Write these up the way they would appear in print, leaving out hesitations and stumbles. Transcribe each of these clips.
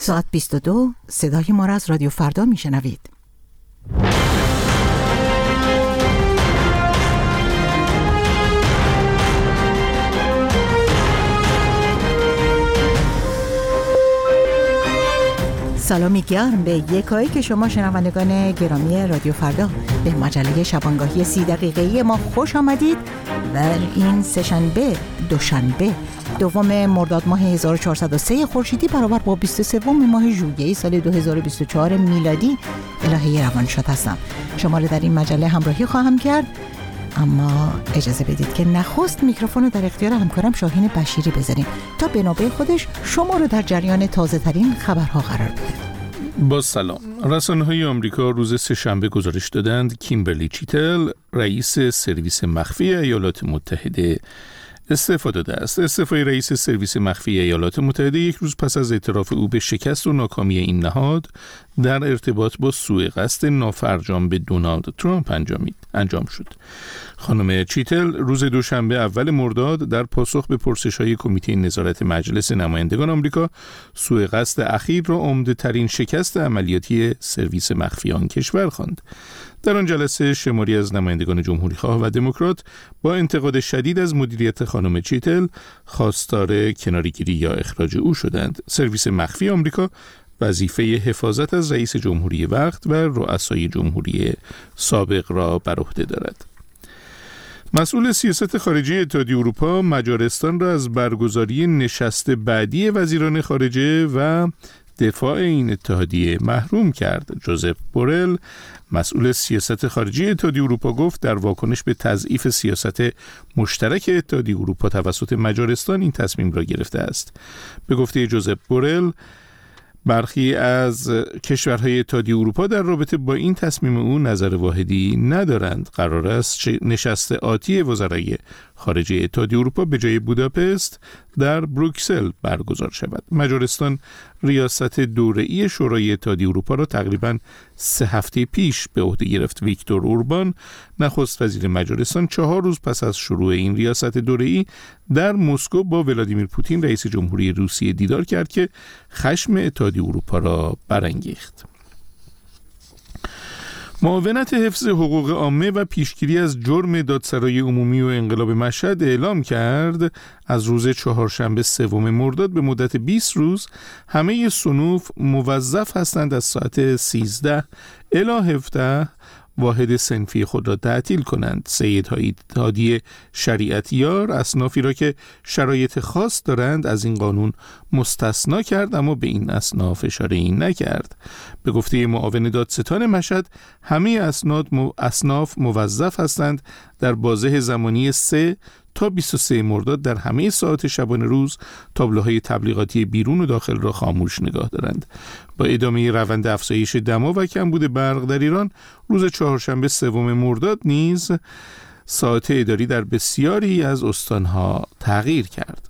ساعت 22 صدای ما را از رادیو فردا میشنوید. سلامی گرم به یکایی که شما شنوندگان گرامی رادیو فردا به مجله شبانگاهی 30 دقیقه‌ای ما خوش آمدید. و این سه‌شنبه دوشنبه دوم مرداد ماه 1403 خورشیدی برابر با 23 ماه ژوئیه سال 2024 میلادی الهی روانشاد هستم. شما را در این مجله همراهی خواهم کرد، اما اجازه بدید که نخست میکروفون رو در اختیار همکارم شاهین بشیری بذاریم تا به نوبه خودش شما رو در جریان تازه ترین خبرها قرار بده. با سلام. رسانه‌های آمریکا روز سه‌شنبه گزارش دادند کیمبرلی چیتل رئیس سرویس مخفی ایالات متحده استعفا داده است. استعفای رئیس سرویس مخفی ایالات متحده یک روز پس از اعتراف او به شکست و ناکامی این نهاد در ارتباط با سوء قصد نافرجام به دونالد ترامپ انجام شد. خانم چیتل روز دوشنبه اول مرداد در پاسخ به پرسش‌های کمیته نظارت مجلس نمایندگان آمریکا سوء قصد اخیر را عمده‌ترین شکست عملیاتی سرویس مخفی آن کشور خواند. در آن جلسه شماری از نمایندگان جمهوری‌خواه و دموکرات با انتقاد شدید از مدیریت خانم چیتل خواستار کناره‌گیری یا اخراج او شدند. سرویس مخفی آمریکا وظیفه حفاظت از رئیس جمهوری وقت و رؤسای جمهوری سابق را بر عهده دارد. مسئول سیاست خارجی اتحادیه اروپا مجارستان را از برگزاری نشست بعدی وزیران خارجه و دفاع این اتحادیه محروم کرد. جوزف بورل مسئول سیاست خارجی اتحادیه اروپا گفت در واکنش به تضعیف سیاست مشترک اتحادیه اروپا توسط مجارستان این تصمیم را گرفته است. به گفته جوزف بورل برخی از کشورهای اتحادیه اروپا در رابطه با این تصمیم او نظر واحدی ندارند. قرار است نشست آتی وزرای خارجه اتحادیه اروپا به جای بوداپست در بروکسل برگزار شود. مجارستان ریاست دوره‌ای شورای اتحادیه اروپا را تقریباً 3 هفته پیش به عهده گرفت. ویکتور اوربان نخست وزیر مجارستان 4 روز پس از شروع این ریاست دوره‌ای در مسکو با ولادیمیر پوتین رئیس جمهوری روسیه دیدار کرد که خشم اتحادیه اروپا را برانگیخت. معاونت حفظ حقوق عامه و پیشگیری از جرم دادسرای عمومی و انقلاب مشهد اعلام کرد از روز چهارشنبه 3 مرداد به مدت 20 روز همه صنوف موظف هستند از ساعت 13 الی 17 واحد صنفی خود را تعطیل کنند. سید هادی شریعتیار اصنافی را که شرایط خاص دارند از این قانون مستثنا کرد، اما به این اصناف اشاره نکرد. به گفته معاون دادستان مشهد همه اصناف موظف هستند در بازه زمانی 3 تا 23 مرداد در همه ساعات شبانه روز تابلوهای تبلیغاتی بیرون و داخل را خاموش نگاه دارند. با ادامه روند افزایش دما و کمبود برق در ایران روز چهارشنبه 3 مرداد نیز ساعات اداری در بسیاری از استانها تغییر کرد.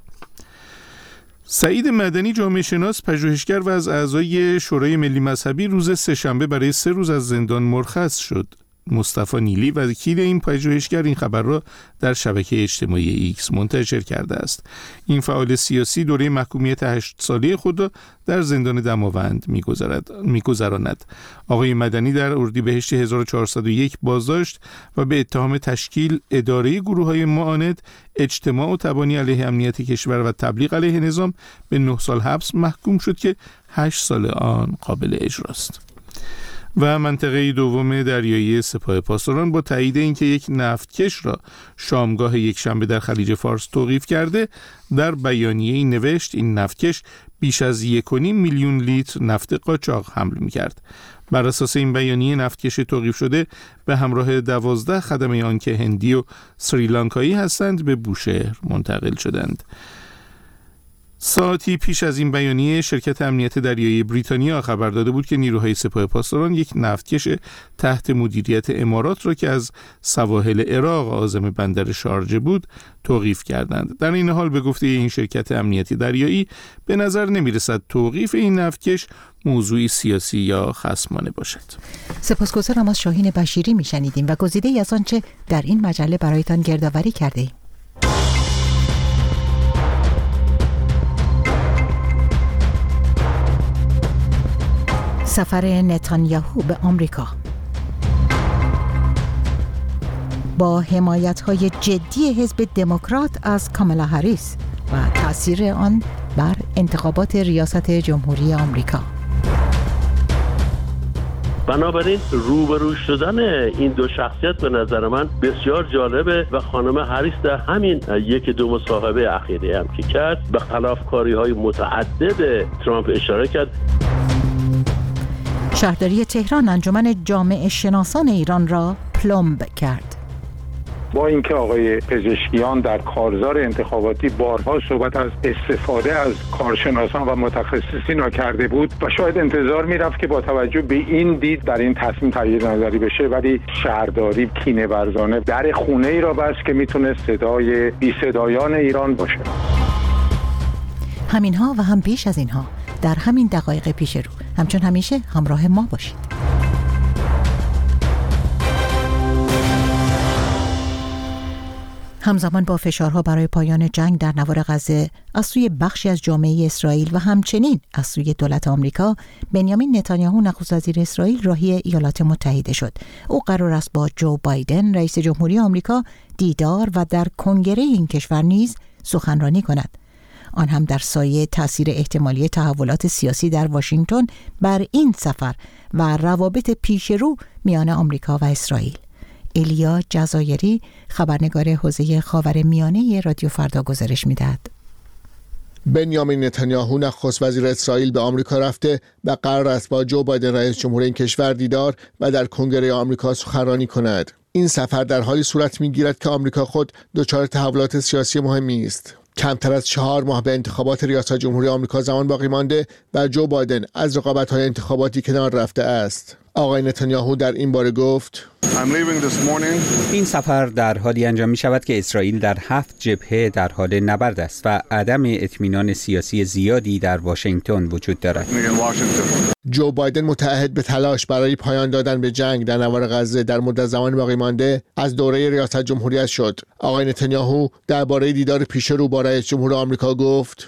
سعید مدنی جامعه شناس، پژوهشگر و از اعضای شورای ملی مذهبی روز سه‌شنبه برای 3 روز از زندان مرخص شد. مصطفی نیلی وکیل این پژوهشگر این خبر را در شبکه اجتماعی ایکس منتشر کرده است. این فعال سیاسی دوره محکومیت 8 ساله خود را در زندان دماوند می‌گذراند. آقای مدنی در اردیبهشت 1401 بازداشت و به اتهام تشکیل اداره گروه‌های معاند، اجتماع و تبانی علیه امنیت کشور و تبلیغ علیه نظام به 9 سال حبس محکوم شد که 8 سال آن قابل اجراست. و منطقه دوم دریایی سپاه پاسداران با تایید اینکه یک نفتکش را شامگاه یکشنبه در خلیج فارس توقیف کرده، در بیانیه‌ای نوشت این نفتکش بیش از 1.5 میلیون لیتر نفت قاچاق حمل می‌کرد. بر اساس این بیانیه نفتکش توقیف شده به همراه 12 خدمه آن که هندی و سریلانکایی هستند به بوشهر منتقل شدند. ساعتی پیش از این بیانیه شرکت امنیت دریایی بریتانیا خبر داده بود که نیروهای سپاه پاسداران یک نفتکش تحت مدیریت امارات را که از سواحل عراق عازم بندر شارجه بود توقیف کردند. در این حال به گفته این شرکت امنیتی دریایی به نظر نمی‌رسد توقیف این نفتکش موضوعی سیاسی یا خصمانه باشد. سپاسگزارم. از شاهین بشیری میشنیدیم و گزیده‌ای از آنچه در این مجله برایتان گردآوری کرده‌ایم. سفر نتانیاهو به آمریکا با حمایت‌های جدی حزب دموکرات از کامالا هریس و تأثیر آن بر انتخابات ریاست جمهوری آمریکا. بنابراین روبرو شدن این دو شخصیت به نظر من بسیار جالبه و خانم هریس در همین یک دو مصاحبه اخیری هم که کرد به خلافکاری‌های متعدد ترامپ اشاره کرد. شهرداری تهران انجمن جامعه شناسان ایران را پلمب کرد. با اینکه آقای پزشکیان در کارزار انتخاباتی بارها صحبت از استفاده از کارشناسان و متخصصین را کرده بود و شاید انتظار میرفت که با توجه به این دید در این تصمیم تغییر نظری بشه، ولی شهرداری کینه ورزانه در خونه ای را بست که میتونه صدای بی صدایان ایران باشه. همینها و هم بیش از اینها در همین دقایق پیش رو. همچون همیشه همراه ما باشید. همزمان با فشارها برای پایان جنگ در نوار غزه از سوی بخشی از جامعه اسرائیل و همچنین از سوی دولت آمریکا، بنیامین نتانیاهو نخست وزیر اسرائیل راهی ایالات متحده شد. او قرار است با جو بایدن رئیس جمهوری آمریکا دیدار و در کنگره این کشور نیز سخنرانی کند. آن هم در سایه تأثیر احتمالی تحولات سیاسی در واشنگتن بر این سفر و روابط پیشرو میان آمریکا و اسرائیل. ایلیا جزایری خبرنگار حوزه خاورمیانه رادیو فردا گزارش می‌دهد. بنیامین نتانیاهو نخست وزیر اسرائیل به آمریکا رفته و قرار است با جو بایدن رئیس جمهوری این کشور دیدار و در کنگره آمریکا سخنرانی کند. این سفر در حالی صورت می‌گیرد که آمریکا خود دچار تحولات سیاسی مهمی است. کمتر از 4 ماه به انتخابات ریاست جمهوری آمریکا زمان باقی مانده و جو بایدن از رقابت‌های انتخاباتی کنار رفته است. آقای نتانیاهو در این باره گفت: این سفر در حالی انجام می شود که اسرائیل در 7 جبهه در حال نبرد است و عدم اطمینان سیاسی زیادی در واشنگتن وجود دارد. جو بایدن متعهد به تلاش برای پایان دادن به جنگ در نوار غزه در مدت زمان باقی مانده از دوره ریاست جمهوریت شد. آقای نتانیاهو درباره دیدار پیش رو با رئیس جمهور آمریکا گفت: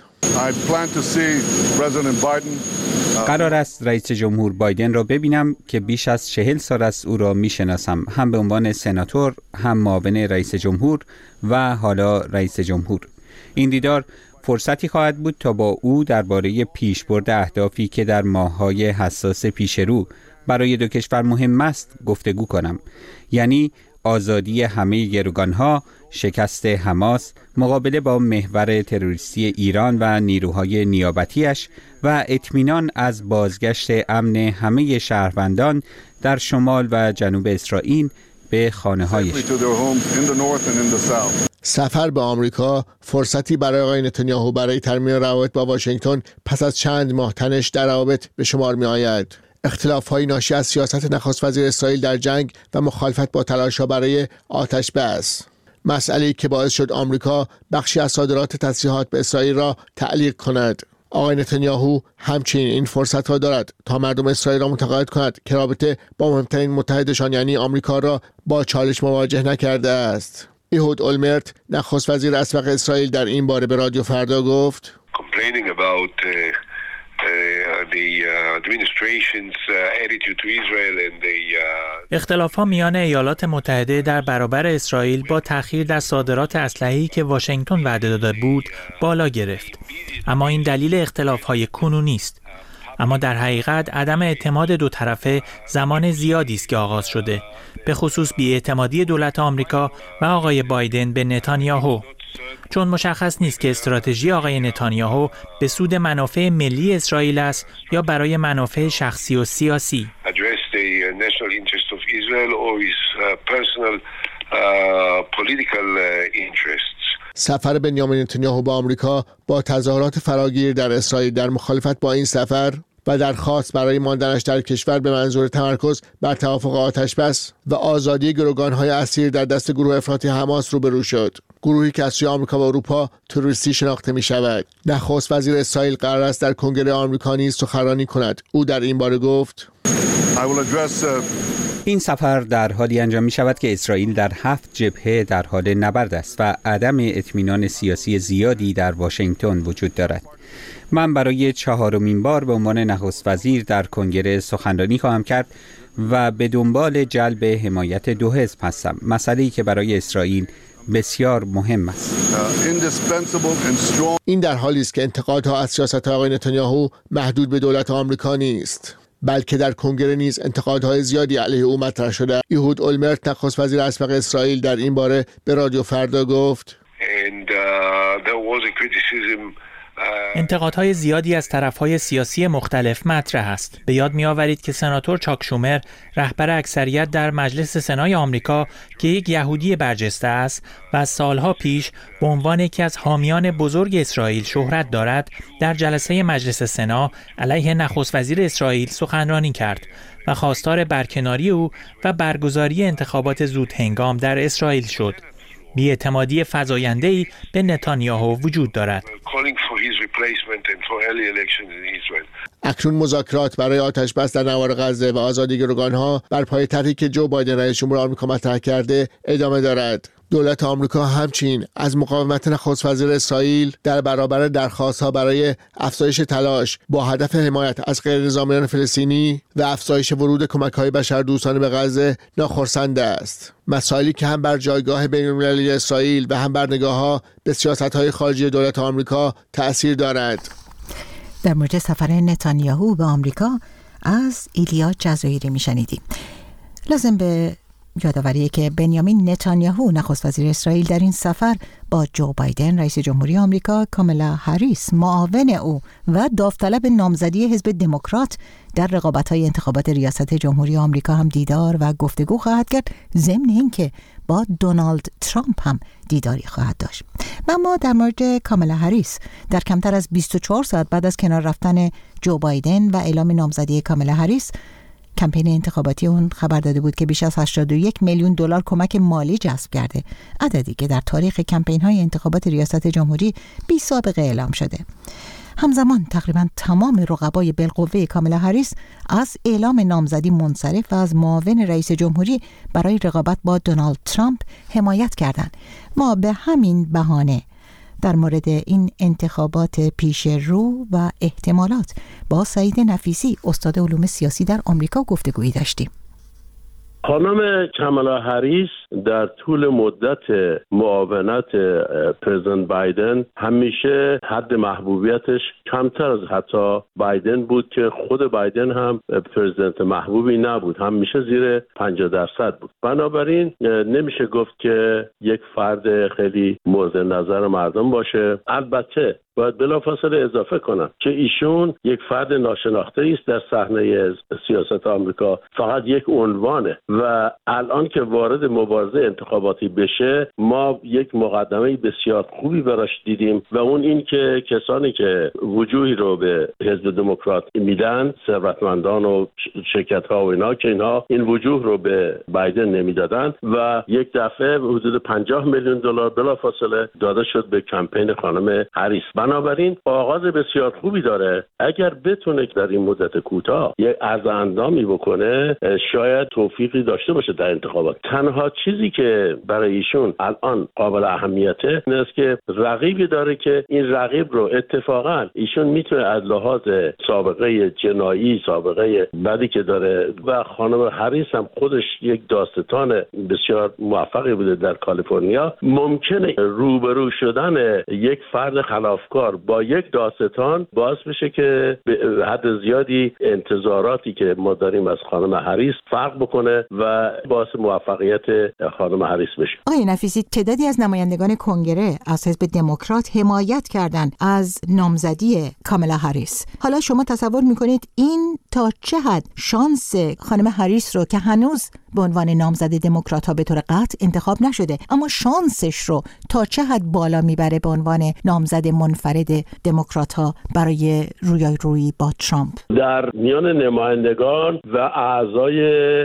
قرار است رئیس جمهور بایدن را ببینم که بیش از 40 سال است او را میشناسم، هم به عنوان سناتور، هم معاون رئیس جمهور و حالا رئیس جمهور. این دیدار فرصتی خواهد بود تا با او درباره پیشبرد اهدافی که در ماه‌های حساس پیش رو برای دو کشور مهم است گفتگو کنم، یعنی آزادی همه گروگانها، شکست حماس، مقابله با محور تروریستی ایران و نیروهای نیابتیش و اطمینان از بازگشت امن همه شهروندان در شمال و جنوب اسرائیل به خانه‌هایشان. سفر به آمریکا فرصتی برای آقای نتانیاهو برای ترمیم روابط با واشنگتن پس از چند ماه تنش در روابط به شمار می آید. اختلاف‌های ناشی از سیاست نخست وزیر اسرائیل در جنگ و مخالفت با تلاش‌ها برای آتش بس، مسئله‌ای که باعث شد آمریکا بخشی از صادرات تسلیحات به اسرائیل را تعلیق کند. آقای نتانیاهو همچنین این فرصت را دارد تا مردم اسرائیل را متقاعد کند که رابطه با مهمترین متحدشان یعنی آمریکا را با چالش مواجه نکرده است. ایهود اولمرت نخست وزیر اسبق اسرائیل در این باره به رادیو فردا گفت: اختلاف‌ها میان ایالات متحده در برابر اسرائیل با تأخیر در صادرات اسلحه‌ای که واشنگتن وعده داده بود بالا گرفت. اما این دلیل اختلاف‌های کنونی است. اما در حقیقت عدم اعتماد دو طرفه زمان زیادی است که آغاز شده، به خصوص بی‌اعتمادی دولت آمریکا و آقای بایدن به نتانیاهو، چون مشخص نیست که استراتژی آقای نتانیاهو به سود منافع ملی اسرائیل است یا برای منافع شخصی و سیاسی. سفر بنیامین نتانیاهو به آمریکا با تظاهرات فراگیر در اسرائیل در مخالفت با این سفر و درخواست برای ماندنش در کشور به منظور تمرکز بر توافق آتش‌بس و آزادی گروگان‌های اسیر در دست گروه افراطی حماس روبرو شد. گروهی که از سوی آمریکا و اروپا تروریستی شناخته می شود. نخست وزیر اسرائیل قرار است در کنگره آمریکا نیز سخنرانی کند. او در این باره گفت: این سفر در حالی انجام می شود که اسرائیل در 7 جبهه در حال نبرد است و عدم اطمینان سیاسی زیادی در واشنگتن وجود دارد. من برای 4مین بار به عنوان نخست وزیر در کنگره سخنرانی خواهم کرد و به دنبال جلب حمایت دو حزب هستم. مسئله‌ای که برای اسرائیل بسیار مهم است. این در حالی است که انتقادها از سیاست آقای نتانیاهو محدود به دولت آمریکا نیست، بلکه در کنگره نیز انتقادهای زیادی علیه او مطرح شده. ایهود اولمرت نخست وزیر اسبق اسرائیل در این باره به رادیو فردا گفت انتقادهای زیادی از طرفهای سیاسی مختلف مطرح است. به یاد می‌آورید که سناتور چاک شومر، رهبر اکثریت در مجلس سنای آمریکا که یک یهودی برجسته است و از سالها پیش به عنوان یکی از حامیان بزرگ اسرائیل شهرت دارد، در جلسه مجلس سنا علیه نخست وزیر اسرائیل سخنرانی کرد و خواستار برکناری او و برگزاری انتخابات زود هنگام در اسرائیل شد. بی‌اعتمادی فزاینده‌ای به نتانیاهو وجود دارد. اکنون مذاکرات برای آتش‌بس در نوار غزه و آزادی گروگان‌ها بر پای طرحی که جو بایدن رئیس جمهور آمریکا مطرح کرده ادامه دارد. دولت آمریکا همچنین از مقاومت نخست وزیر اسرائیل در برابر درخواست‌ها برای افزایش تلاش با هدف حمایت از غیرنظامیان فلسطینی و افزایش ورود کمک‌های بشردوستانه به غزه ناخرسند است. مسائلی که هم بر جایگاه بین‌المللی اسرائیل و هم بر نگاه‌ها به سیاست‌های خارجی دولت آمریکا تأثیر دارد. در مورد سفر نتانیاهو به آمریکا از ایلیا جزایری میشنیدیم. لازم به یادآوری که بنیامین نتانیاهو نخست وزیر اسرائیل در این سفر با جو بایدن رئیس جمهوری آمریکا، کامالا هریس معاون او و داوطلب نامزدی حزب دموکرات در رقابت‌های انتخابات ریاست جمهوری آمریکا هم دیدار و گفتگو خواهد کرد، ضمن اینکه با دونالد ترامپ هم دیداری خواهد داشت. و ما در مورد کامالا هریس در کمتر از 24 ساعت بعد از کنار رفتن جو بایدن و اعلام نامزدی کامالا هریس، کمپین انتخاباتی اون خبر داده بود که بیش از 81 میلیون دلار کمک مالی جذب کرده، عددی که در تاریخ کمپین‌های انتخابات ریاست جمهوری بی سابقه اعلام شده. همزمان تقریبا تمام رقبای بالقوه کامالا هریس از اعلام نامزدی منصرف و از معاون رئیس جمهوری برای رقابت با دونالد ترامپ حمایت کردند. ما به همین بهانه در مورد این انتخابات پیش رو و احتمالات با سعید نفیسی استاد علوم سیاسی در آمریکا گفتگویی داشتیم. خانم کامالا هریس در طول مدت معاونت پرزیدنت بایدن همیشه حد محبوبیتش کمتر از حتی بایدن بود که خود بایدن هم پرزیدنت محبوبی نبود، همیشه زیر 50% بود. بنابراین نمیشه گفت که یک فرد خیلی مورد نظر مردم باشه. البته باید بلافاصله اضافه کنم که ایشون یک فرد ناشناخته است در صحنه سیاست آمریکا، فقط یک عنوانه و الان که وارد مبارزه انتخاباتی بشه ما یک مقدمه بسیار خوبی براش دیدیم و اون این که کسانی که وجوهی رو به حزب دموکرات میدن، ثروتمندان و شرکت‌ها و اینا، که اینها این وجوه رو به بایدن نمیدادن و یک دفعه حدود 50 میلیون دلار بلافاصله داده شد به کمپین خانم هریس. بنابراین آغاز بسیار خوبی داره. اگر بتونه در این مدت کوتاه یک عرض اندامی بکنه شاید توفیقی داشته باشه در انتخابات. تنها چیزی که برای ایشون الان قابل اهمیته این است که رقیبی داره که این رقیب رو اتفاقا ایشون میتونه از لحاظ سابقه جنایی، سابقه بدی که داره و خانم هریس هم خودش یک داستان بسیار موفقی بوده در کالیفرنیا، ممکنه روبرو شدن یک فرد خلافکار با یک داستان باعث بشه که به حد زیادی انتظاراتی که ما داریم از خانم هریس فرق بکنه و باعث موفقیت خانم هریس بشه. آقای نفیسی، تعدادی از نمایندگان کنگره از حزب دموکرات حمایت کردند از نامزدی کامالا هریس. حالا شما تصور میکنید این تا چه حد شانس خانم هریس رو که هنوز به عنوان نامزد دموکرات‌ها به طور قطع انتخاب نشده، اما شانسش رو تا چه حد بالا میبره به عنوان نامزد منفرد دموکرات‌ها برای رویارویی با ترامپ؟ در میان نمایندگان و اعضای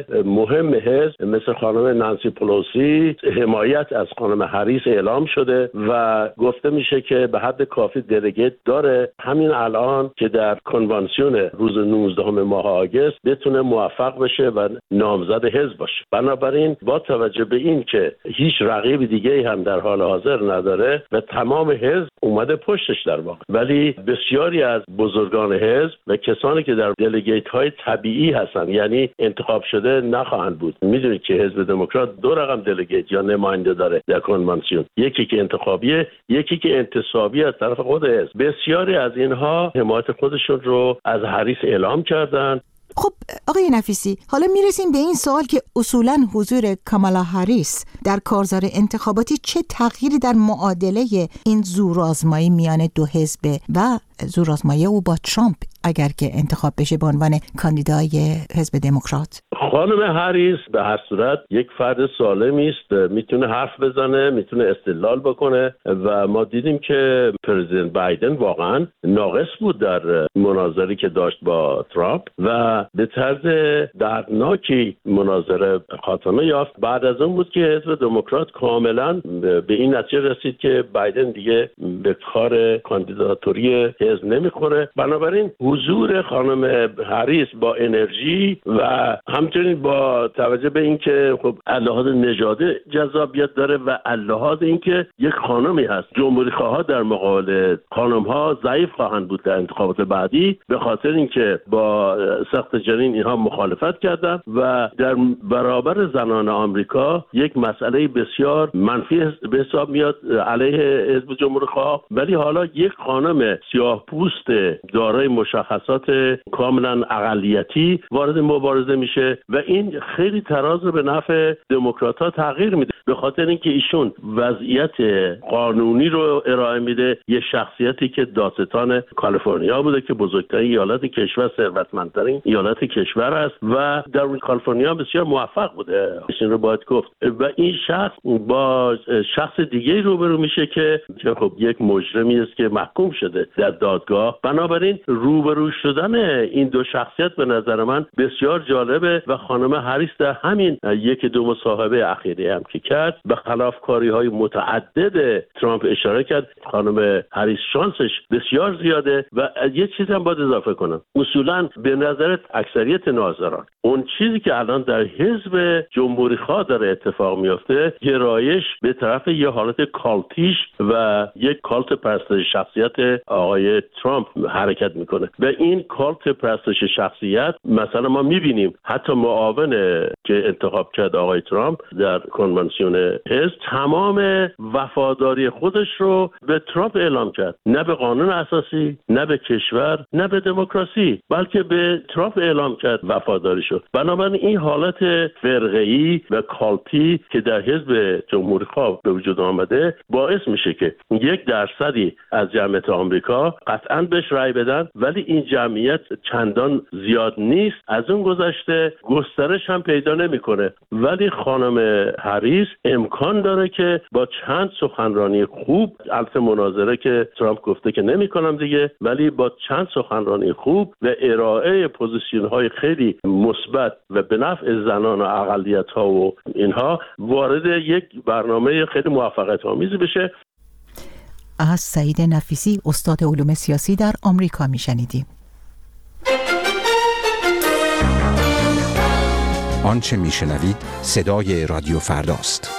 مهم حزب مثل خانم نانسی پلوسی حمایت از خانم هریس اعلام شده و گفته میشه که به حد کافی دلگیت داره. همین الان که در کنوانسیون روز 19 ماه آگوست بتونه موفق بشه و نامزد حزب باشه. بنابراین با توجه به این که هیچ رقیب دیگه هم در حال حاضر نداره و تمام حزب اومده پشتش در واقع، ولی بسیاری از بزرگان حزب و کسانی که در دلگیت های طبیعی هستن، یعنی انتخاب شده نخواهند بود. میدونید که حزب دموکرات دو رقم دلگیت یا نماینده داره در کنوانسیون، یکی که انتخابیه، یکی که انتصابی از طرف خود حزب. بسیاری از اینها حمایت خودشون رو از هریس اعلام کردن. خب آقای نفیسی، حالا میرسیم به این سوال که اصولاً حضور کامالا هریس در کارزار انتخاباتی چه تغییری در معادله این زورآزمایی میان دو حزب و زورآزمایی او با ترامپ اگر که انتخاب بشه به عنوان کاندیدای حزب دموکرات؟ خانم هریس به هر صورت یک فرد سالمی است، میتونه حرف بزنه، میتونه استدلال بکنه و ما دیدیم که پرزیدنت بایدن واقعا ناقص بود در مناظری که داشت با ترامپ و به طرز دردناکی مناظره خاتمه یافت. بعد از اون بود که حزب دموکرات کاملا به این نتیجه رسید که بایدن دیگه به کار کاندیداتوری حزب نمیخوره. بنابراین حضور خانم هریس با انرژی و همچنین با توجه به اینکه خب لحاظ نژادی جذابیت داره و لحاظ اینکه یک خانمی هست، جمهوری خواها در مقابل خانم ها ضعیف خواهند بود در انتخابات بعدی، به خاطر اینکه با سقط جنین اینها مخالفت کردن و در برابر زنان آمریکا یک مسئله بسیار منفی به حساب میاد علیه حزب جمهوری خواه. ولی حالا یک خانم سیاه‌پوست دارای مشخصات کاملا اقلیتی وارد مبارزه میشه و این خیلی تراز رو به نفع دموکرات‌ها تغییر میده، به خاطر اینکه ایشون وضعیت قانونی رو ارائه میده. یه شخصیتی که دادستان کالیفرنیا بوده که بزرگترین ایالت کشور، ثروتمندترین ایالت کشور است و در کالیفرنیا بسیار موفق بوده، این رو باید گفت. و این شخص با شخص دیگه روبرو میشه که خب یک مجرمی است که محکوم شده در دادگاه. بنابراین روبرو شدن این دو شخصیت به نظر من بسیار جالبه و خانم هریس در همین یک دو مصاحبه اخیری هم که کرد به خلافکاری‌های متعدد ترامپ اشاره کرد. خانم هریس شانسش بسیار زیاده و یه چیز هم باید اضافه کنم، اصولاً به نظرت اکثریت ناظران اون چیزی که الان در حزب جمهوری خواه داره اتفاق میفته، گرایش به طرف یه حالت کالتیش و یک کالت پرستش شخصیت آقای ترامپ حرکت میکنه و این کالت پرستش شخصیت مثلا ما میبینیم حتی معاون که انتخاب کرد آقای ترامپ در کنوانسیون حزب تمام وفاداری خودش رو به ترامپ اعلام کرد، نه به قانون اساسی، نه به کشور، نه به دموکراسی، بلکه به ترامپ اعلام کرد وفاداری شد. بنابراین این حالت فرقه‌ای و کالتی که در حزب جمهوری خواه به وجود آمده باعث میشه که 1% از جمعیت آمریکا قطعاً بهش رأی بدن، ولی این جمعیت چندان زیاد نیست. از اون گذشته گسترش هم پیدا نمیکنه. ولی خانم هریس امکان داره که با چند سخنرانی خوب، البته مناظره که ترامپ گفته که نمیکنم دیگه، ولی با چند سخنرانی خوب و ارائه پوزیشن‌های خیلی مثبت و به نفع زنان و اقلیت‌ها و اینها وارد یک برنامه خیلی موفقیت‌آمیزی بشه. از سعید نفیسی، استاد علوم سیاسی در آمریکا میشنیدیم. آنچه میشنوید صدای رادیو فرداست.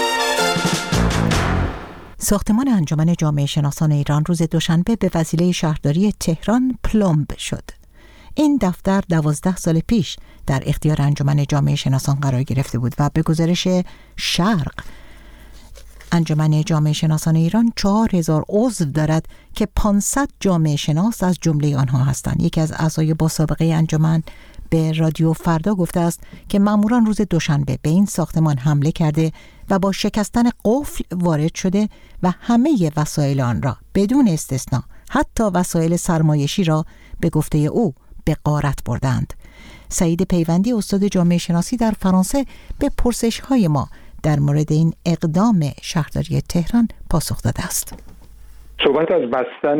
ساختمان انجمن جامعه شناسان ایران روز دوشنبه به وسیله شهرداری تهران پلمب شد. این دفتر 12 سال پیش در اختیار انجمن جامعه شناسان قرار گرفته بود و به گزارش شرق انجمن جامعه شناسان ایران 4000 عضو دارد که 500 جامعه شناس از جمله آنها هستند. یکی از اعضای با سابقه انجمن به رادیو فردا گفته است که ماموران روز دوشنبه به این ساختمان حمله کرده و با شکستن قفل وارد شده و همه وسایل آن را بدون استثنا، حتی وسایل سرمایشی را به گفته او به غارت بردند. سعید پیوندی، استاد جامعه شناسی در فرانسه، به پرسش‌های ما در مورد این اقدام شهرداری تهران پاسخ داده است. صحبت از بستن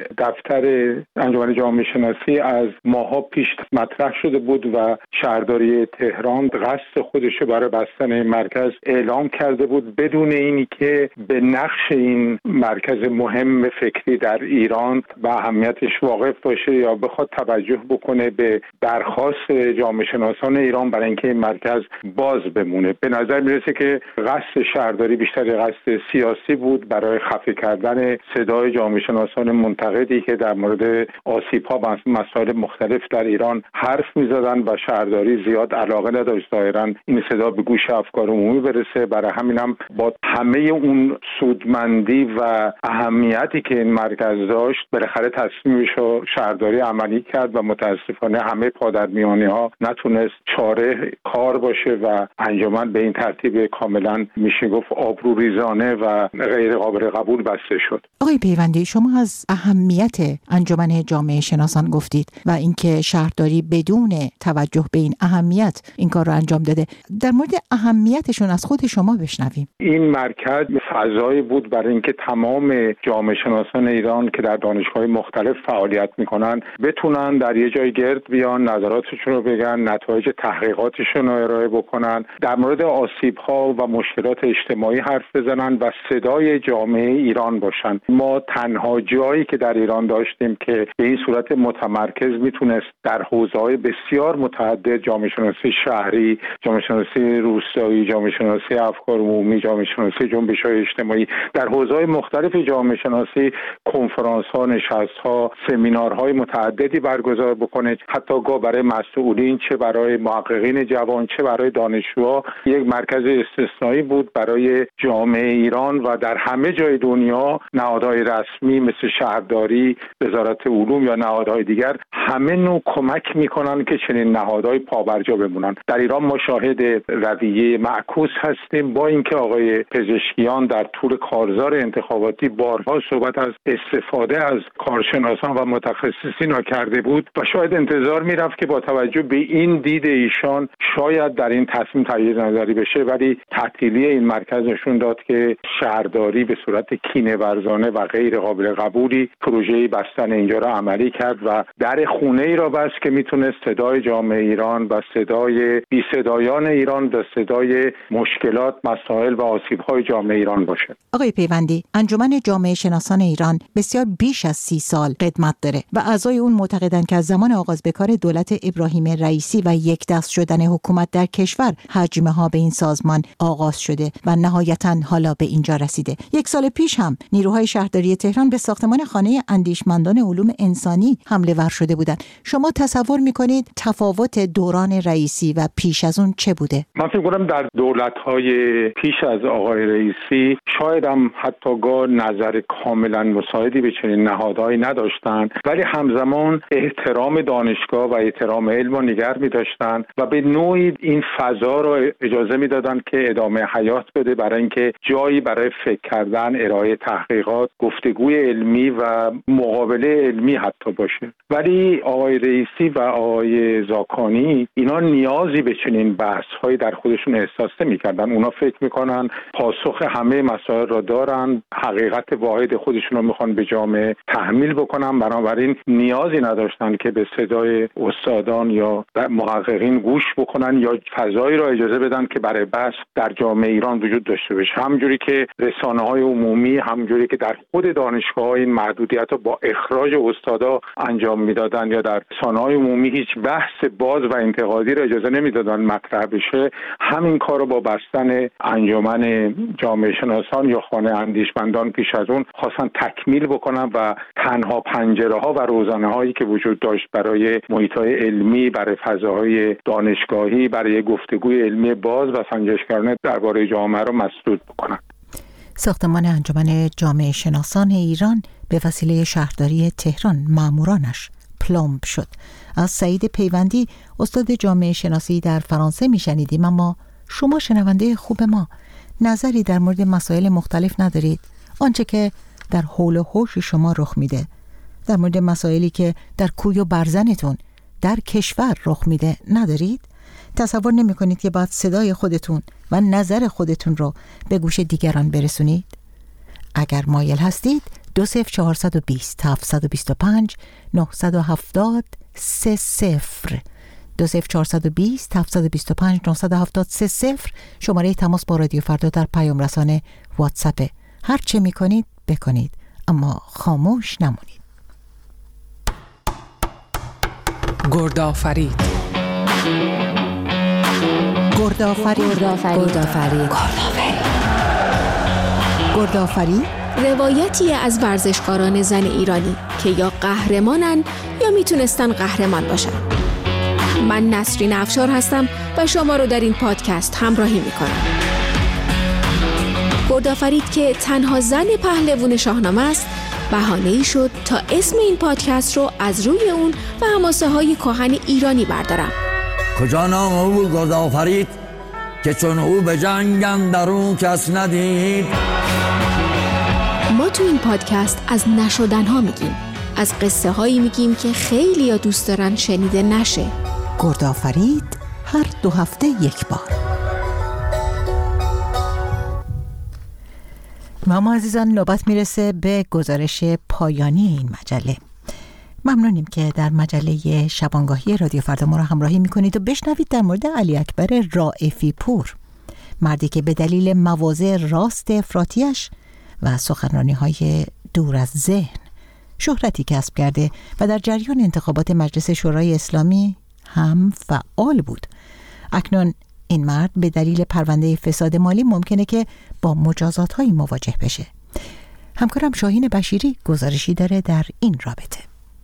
دفتر انجمن جامعه شناسی از ماها پیش مطرح شده بود و شهرداری تهران قصد خودش برای بستن این مرکز اعلام کرده بود، بدون اینی که به نقش این مرکز مهم فکری در ایران و اهمیتش واقف باشه یا بخواد توجه بکنه به درخواست جامعه شناسان ایران برای اینکه این مرکز باز بمونه. به نظر میرسه که قصد شهرداری بیشتر قصد سیاسی بود برای خفه کردن صدای جامعه شناسان منتقدی که در مورد آسیب‌ها و مسائل مختلف در ایران حرف می‌زدن و شهرداری زیاد علاقه نداشت ظاهراً این صدا به گوش افکار عمومی برسه. برای همین هم با همه اون سودمندی و اهمیتی که این مرکز داشت بالاخره تصمیمش رو شهرداری عملی کرد و متاسفانه همه پادرمیانی‌ها نتونست چاره کار باشه و انجمن به این ترتیب کاملاً میشه گفت آبروریزانه و غیر قابل قبول بسته شد. آقای پیوندی، شما از اهمیت انجمن جامعه شناسان گفتید و اینکه شهرداری بدون توجه به این اهمیت این کار رو انجام داده. در مورد اهمیتشون از خود شما بشنویم. این مرکز فضایی بود برای اینکه تمام جامعه شناسان ایران که در دانشگاه‌های مختلف فعالیت میکنن بتونن در یه جای گرد بیان، نظراتشون رو بگن، نتایج تحقیقاتشون رو ارائه بکنن، در مورد آسیب‌ها و مشکلات اجتماعی حرف بزنن و صدای جامعه ایران باشن. ما تنها جایی که در ایران داشتیم که به این صورت متمرکز میتونست در حوزه‌های بسیار متعدد، جامعه شناسی شهری، جامعه شناسی روستایی، جامعه شناسی افکار عمومی، جامعه شناسی جنبش‌های اجتماعی، در حوزه‌های مختلف جامعه شناسی کنفرانس‌ها، نشست‌ها، سمینارهای متعددی برگزار بکنه، حتی گاه برای مسئولین، چه برای محققین جوان، چه برای دانشجوها. یک مرکز استثنایی بود برای جامعه ایران و در همه جای دنیا نهادهای رسمی مثل شهرداری، وزارت علوم یا نهادهای دیگر همه نوع کمک میکنن که چنین نهادهای پابرجا بمونن. در ایران ما شاهد رویه معکوس هستیم، با اینکه آقای پزشکیان در طول کارزار انتخاباتی بارها صحبت از استفاده از کارشناسان و متخصصین کرده بود و شاید انتظار میرفت که با توجه به این دید ایشان شاید در این تصمیم تغییر نظری بشه، ولی تعطیلی این مرکز نشون داد که شهرداری به صورت کینه ورزانه و غیر قابل قبولی پروژه‌ای بستن اینجا را عملی کرد و در خونه‌ای را بست که میتونست صدای جامعه ایران و صدای بی صدایان ایران و صدای مشکلات، مسائل و آسیب‌های جامعه ایران باشه. آقای پیوندی، انجمن جامعه شناسان ایران بسیار بیش از 30 سال خدمت داره و اعضای اون معتقدند که از زمان آغاز به کار دولت ابراهیم رئیسی و یک دست شدن حکومت در کشور حجمه ها به این سازمان آغاز شده و نهایتاً حالا به اینجا رسیده. یک سال پیش هم نیروهای شهرداری تهران به ساختمان خانه اندیشمندان علوم انسانی حمله ور شده بودند. شما تصور میکنید تفاوت دوران رئیسی و پیش از اون چه بوده؟ من فکر کنم در دولت‌های پیش از آقای رئیسی شاید هم حتی گاه نظر کاملا مساعدی به چنین نهادهایی نداشتند، ولی همزمان احترام دانشگاه و احترام علم رو نگه می‌داشتن و به نوعی این فضا رو اجازه میدادن که ادامه حیات بده برای اینکه جایی برای فکر کردن، ارائه تحقیقات، گفتگوی علمی و مقابله علمی حتی باشه. ولی آقای رئیسی و آقای زاکانی اینا نیازی به چنین بحث‌هایی در خودشون احساس نمی‌کردن. اونا فکر می‌کنن پاسخ همه مسائل را دارن، حقیقت واحد خودشون رو می‌خوان به جامعه تحمیل بکنن، بنابراین نیازی نداشتن که به صدای استادان یا محققین گوش بکنن یا فضایی را اجازه بدن که برای بحث در جامعه ایران وجود داشته باشه. همونجوری که رسانه‌های عمومی، همونجوری که در خود دانشگاه‌ها این محدودیت رو با اخراج استادا انجام میدادن یا در رسانه‌های عمومی هیچ بحث باز و انتقادی را اجازه نمیدادن مطرح بشه، همین کار رو با بستن انجمن جامعه شناسان یا خانه اندیشمندان پیش از اون خواستن تکمیل بکنن و تنها پنجره‌ها و روزنه‌هایی که وجود داشت برای محیط‌های علمی، برای فضاهای دانشگاهی، برای گفتگوی علمی باز و سنجشگرانه درباره جامعه رو مسدود بکنن. ساختمان انجمن جامعه شناسان ایران به وسیله شهرداری تهران مامورانش پلمب شد. از سعید پیوندی استاد جامعه شناسی در فرانسه میشنیدیم، اما شما شنونده خوب ما نظری در مورد مسائل مختلف ندارید؟ آنچه که در حول و حوش شما رخ میده، در مورد مسائلی که در کوی و برزنتون در کشور رخ میده ندارید؟ تصور نمی کنید که باید صدای خودتون و نظر خودتون رو به گوش دیگران برسونید؟ اگر مایل هستید 20420 725 970 30 20420 725 970 30 شماره تماس با رادیو فردا در پیام رسانه واتساپ. هر چه میکنید بکنید اما خاموش نمونید. گردآفرید روایتی از ورزشکاران زن ایرانی که یا قهرمانن یا میتونستن قهرمان باشن. من نسرین افشار هستم و شما رو در این پادکست همراهی میکنم. گردآفرید که تنها زن پهلوان شاهنامه است، بهانه‌ای شد تا اسم این پادکست رو از روی اون و حماسه های کهن ایرانی بردارم. کجا نام او بود گردآفرید که چون او به جنگ اندرون کس ندید. ما تو این پادکست از نشدن‌ها میگیم، از قصه هایی میگیم که خیلی ها دوست دارن شنیده نشه. گردآفرید هر 2 هفته یک بار. ما عزیزان نوبت میرسه به گزارش پایانی این مجله. ممنونیم که در مجله شبانگاهی رادیو فردا ما را همراهی میکنید و بشنوید در مورد علی اکبر رائفی پور، مردی که به دلیل مواضع راست افراطیش و سخنرانی‌های دور از ذهن شهرتی کسب کرده و در جریان انتخابات مجلس شورای اسلامی هم فعال بود. اکنون این مرد به دلیل پرونده فساد مالی ممکنه که با مجازات‌هایی مواجه بشه. همکارم شاهین بشیری گزارشی داره در این رابطه.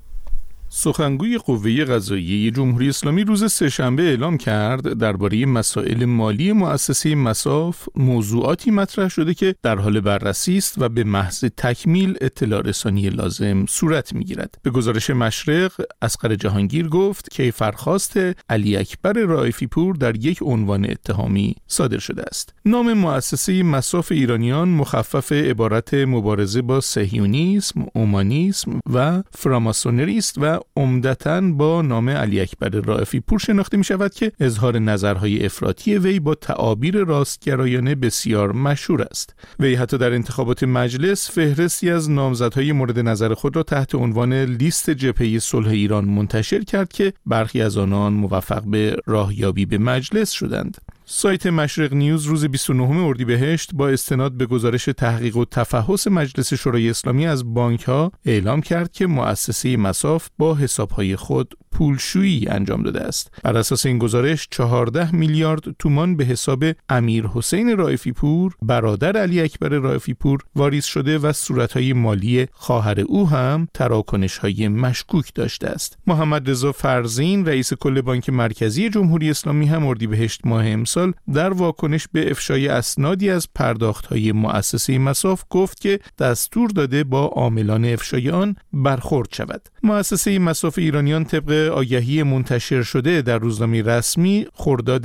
سخنگوی قوه قضاییه جمهوری اسلامی روز سه‌شنبه اعلام کرد درباره مسائل مالی مؤسسه مصاف موضوعاتی مطرح شده که در حال بررسی است و به محض تکمیل اطلاع رسانی لازم صورت می‌گیرد. به گزارش مشرق، اصغر جهانگیر گفت کیفرخواست علی اکبر رائفی پور در یک عنوان اتهامی صادر شده است. نام مؤسسه مصاف ایرانیان مخفف عبارت مبارزه با صهیونیسم، اومانیسم و فراماسونری است و عمدتاً با نام علی اکبر رائفی پور شناخته می شود که اظهار نظرهای افراطی وی با تعابیر راستگرایانه بسیار مشهور است. وی حتی در انتخابات مجلس فهرستی از نامزدهای مورد نظر خود را تحت عنوان لیست جبهه صلح ایران منتشر کرد که برخی از آنان موفق به راهیابی به مجلس شدند. سایت مشرق نیوز روز 29 اردیبهشت با استناد به گزارش تحقیق و تفحص مجلس شورای اسلامی از بانک‌ها اعلام کرد که مؤسسه مصاف با حساب‌های خود پولشویی انجام داده است. بر اساس این گزارش 14 میلیارد تومان به حساب امیر حسین رائفی پور، برادر علی اکبر رائفی پور واریز شده و صورت‌های مالی خواهر او هم تراکنش‌های مشکوک داشته است. محمد رضا فرزین رئیس کل بانک مرکزی جمهوری اسلامی هم اردیبهشت ماه امسال در واکنش به افشای اسنادی از پرداخت‌های مؤسسه مصاف گفت که دستور داده با عاملان افشای آن برخورد شود. مؤسسه مصاف ایرانیان طبق آگهی منتشر شده در روزنامه رسمی خرداد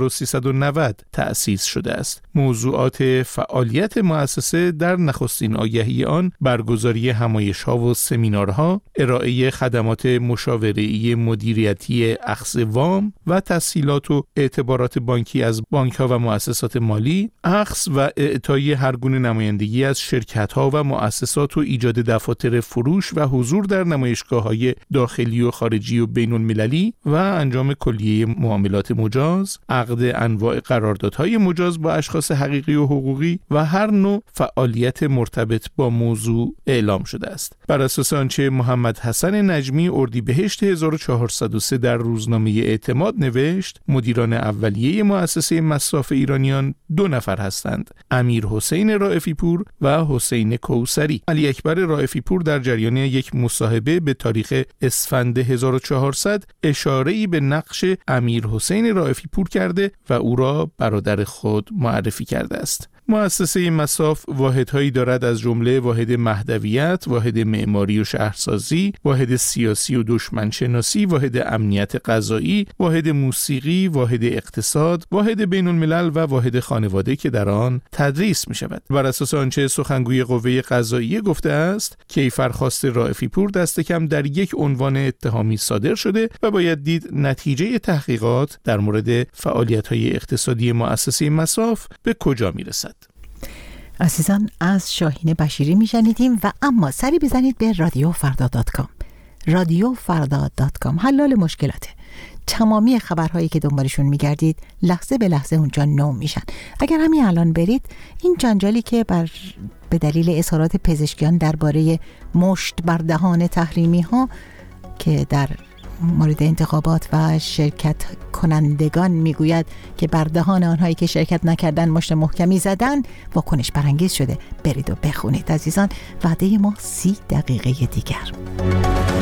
1390 تأسیس شده است. موضوعات فعالیت مؤسسه در نخستین آگهی آن برگزاری همایش‌ها و سمینارها، ارائه خدمات مشاوره‌ای مدیریتی اخذ وام و تسهیلات و اعتبارات بانکی از بانک‌ها و مؤسسات مالی، اخذ و اعطای هر گونه نمایندگی از شرکت‌ها و مؤسسات و ایجاد دفاتر فروش و حضور در نمایشگاه‌های داخلی و خارجی و بین‌المللی و انجام کلیه معاملات مجاز، عقد انواع قراردادهای مجاز با اشخاص حقیقی و حقوقی و هر نوع فعالیت مرتبط با موضوع اعلام شده است. بر اساس آنچه محمد حسن نجمی اردیبهشت 1403 در روزنامه اعتماد نوشت، مدیران اولیه مؤسسه مصاف ایرانیان 2 نفر هستند: امیر حسین رائفی پور و حسین کوثری. علی اکبر رائفی پور در جریان یک مصاحبه به تاریخ اسفند 1400 اشاره‌ای به نقش امیر حسین رائفی پور کرده و او را برادر خود معرفی کرده است. مؤسسه مصاف واحدهایی دارد از جمله واحد مهدویت، واحد معماری و شهرسازی، واحد سیاسی و دشمنشناسی، واحد امنیت غذایی، واحد موسیقی، واحد اقتصاد، واحد بین الملل و واحد خانواده که در آن تدریس می شود. بر اساس آنچه سخنگوی قوه قضاییه گفته است، کیفرخواست رائفی پور دست کم در یک عنوان اتهامی صادر شده و باید دید نتیجه تحقیقات در مورد فعالیت‌های اقتصادی مؤسسه مصاف به کجا می‌رسد. عزیزان از شاهین بشیری میشنیدیم و اما سری بزنید به رادیوفردا.com. رادیوفردا.com حلال مشکلاته. تمامی خبرهایی که دنبالشون میگردید لحظه به لحظه اونجا نو میشن. اگر همین الان برید، این جنجالی که به دلیل اظهارات پزشکیان درباره مشت بر دهان تحریمی ها که در مورد انتخابات و شرکت کنندگان میگوید که بر دهان آنهایی که شرکت نکردن مشت محکمی زدن، واکنش برانگیز شده. برید و بخونید عزیزان. وعده ما 30 دقیقه دیگر.